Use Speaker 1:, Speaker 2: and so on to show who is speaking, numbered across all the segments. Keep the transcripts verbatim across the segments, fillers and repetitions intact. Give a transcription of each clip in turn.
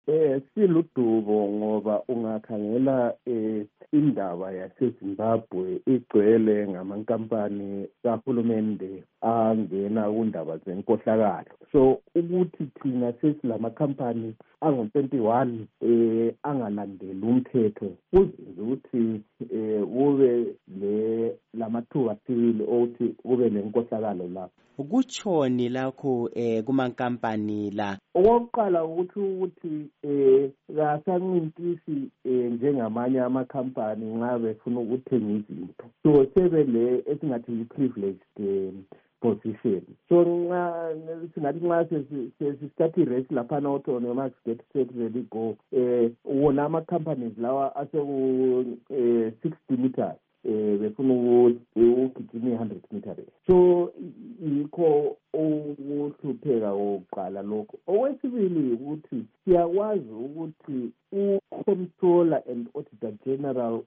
Speaker 1: Eh siludubo ngoba ungakhangela eh indaba yaseZimbabwe igcwele ngamankampani kahulumende angena kundaba zenkohlakalo. So ukuthi thina sesilamakhampani angu twenty-one eh angalandeli umthetho kuzenza ukuthi eh kube le lamathuba sibili ukuthi kube lenkohlakalo lapho.
Speaker 2: Ukutshoni lakho eh kumankampani la?
Speaker 1: Okokuqala ukuthi ukuthi eh kasancintisi eh njengamanye amakhampani nxa befuna ukuthenga izinto. So sebele esingathi i-privileged position. So nxa singathi nxa sesistart i-race laphana othi noma get set ready go eh wona ama-companies lawa aseku eh sixty meters eh befuna ukugijima one hundred meter race. So yikho ukuhlupheka kokuqala lokho. Okwesibili ukuthi siyakwazi ukuthi u-Comptroller and Auditor General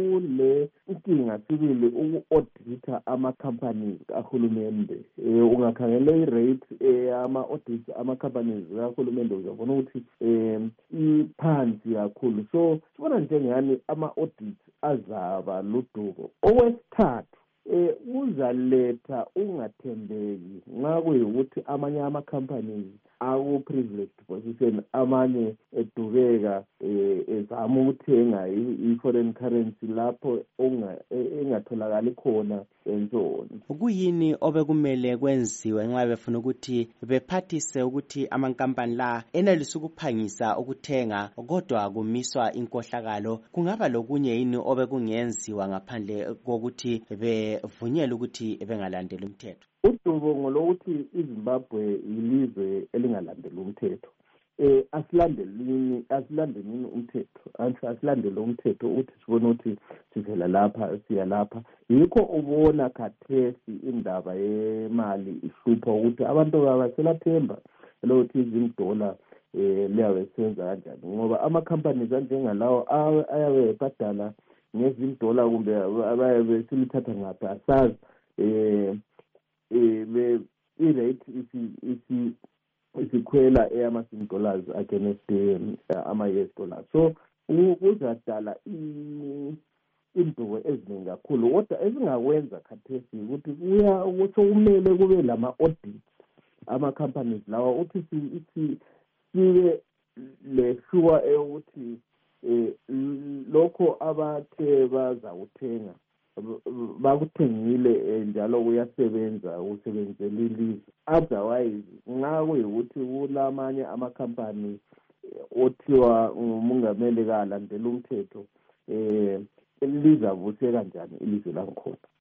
Speaker 1: ule inkinga sibili uku-audita ama-companies kahulumende. Eh ungakhangela i-rate ama-audits ama-companies kahulumende uzabona ukuthi eh iphansi kakhulu. So sibona njengani ama-audits azaba luduko. Okwesithathu eh uzaletha ungathembeki nxa kuyikuthi amanye ama-companies aku-privileged position amanye edubeka eh ezama ukuthenga i-foreign currency lapho engatholakali khona entshoni.
Speaker 2: Kuyini obekumele kwenziwe nxa befuna ukuthi bephathise ukuthi amankampani la enelisa ukuphangisa ukuthenga kodwa kumiswa inkohlakalo? Kungaba lokunye yini obekungenziwa ngaphandle kokuthi bevunyelwe ukuthi bengalandeli umthetho?
Speaker 1: Udubo ngolokuthi iZimbabwe ilizwe elingalandeli umthetho. Eh asilandelini asilandelini umthetho anti asilandele umthetho ukuthi sibone ukuthi sivela lapha siya lapha. Yikho ubona khathesi indaba yemali ihlupha ukuthi abantu abaselathemba lokuthi izindola eh liyabe senza kanjani ngoba ama-companies anjengalawo ayabe ebhadala ngezindola kumbe abayabe silithatha ngaphi asazi eh eh i-rate isi isi isikhwela eyama-sing dollars against ama-U S dollars. So kuzadala indubo eziningi kakhulu kodwa ezingakwenza khathesi ukuthi kuya sokumele kube lama-audits ama-companies lawa uthi sibe le-sure eyokuthi eh lokho abathe bazakuthenga bakuthengile njalo kuyasebenza usebenzela ilizwe. Otherwise nxa kuyikuthi kulamanye amakhampani othiwa umongameli kalandela umthetho eh lizavuse kanjani ilizwe lakhona?